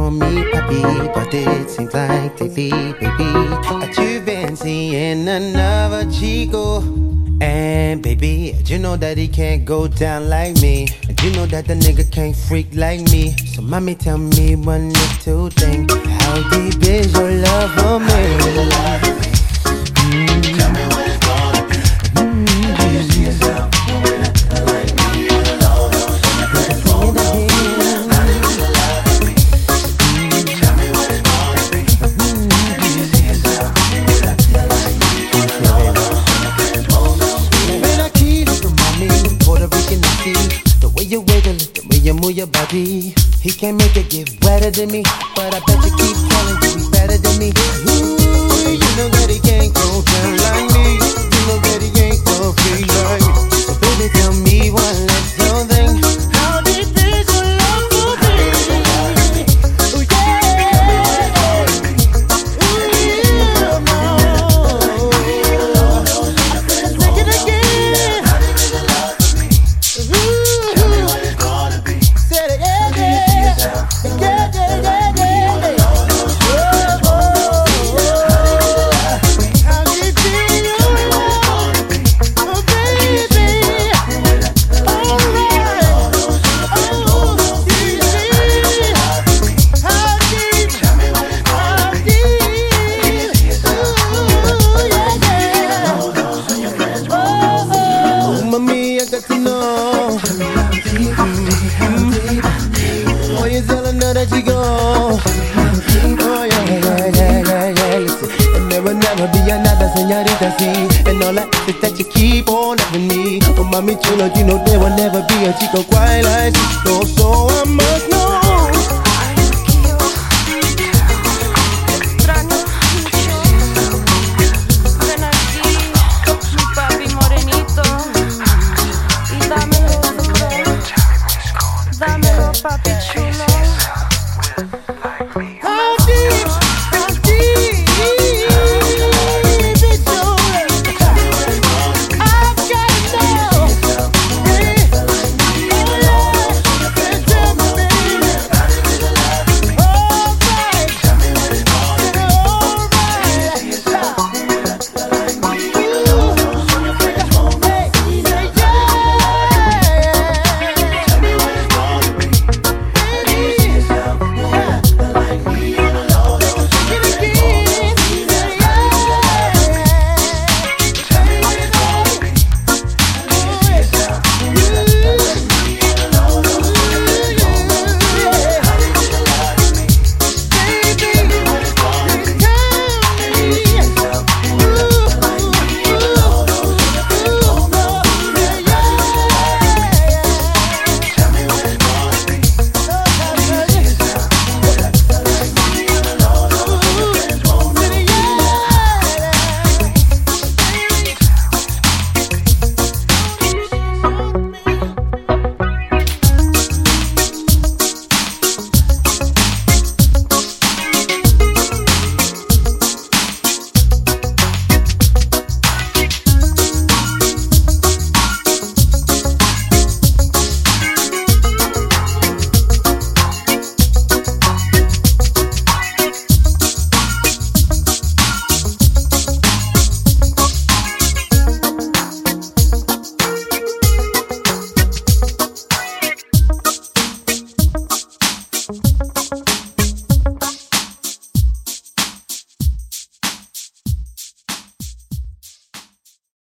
call me papi, but it seems like lately, baby, that you've been seeing another chico. And baby, you know that he can't go down like me. And you know that the nigga can't freak like me. So mommy, tell me one little thing. How deep is your love for me? Tell me what it's gonna be. Do you see yourself doing it like me alone? How do you love me? Tell me what it's gonna be. Do you see yourself doing it like me alone? When I keep remind me of Puerto Rican tea, the way you wiggle it, the way you move your body. He can't make it get wetter than me, but I bet you keep telling you he's better than me. Ooh, you know that he can't go down like me. You know that he ain't go free like me. So baby, tell me one little thing. How deep is your love for me? Ooh, yeah. Ooh, yeah, no. Take it again. Tell me what it's gonna be. Said it, yeah, yeah. How deep is your love? Oh, baby. Alright. Oh, see. How deep? How deep? Ooh, yeah. Oh, mommy, I got to know. Boy, you telling her that you go. Oh, yeah. Listen, and there will never be another señorita, see. And all I ask is that you keep on loving me. Oh, mami chulo, you know there will never be a chico quite like Chico. So I must